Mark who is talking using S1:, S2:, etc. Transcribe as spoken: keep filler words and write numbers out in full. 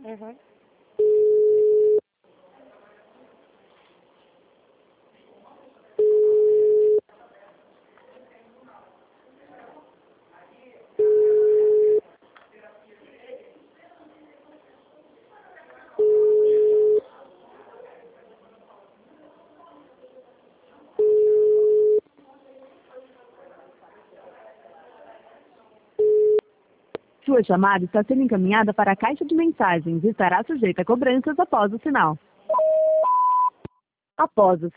S1: Uhum.
S2: Sua chamada está sendo encaminhada para a caixa de mensagens e estará sujeita a cobranças após o sinal. Após o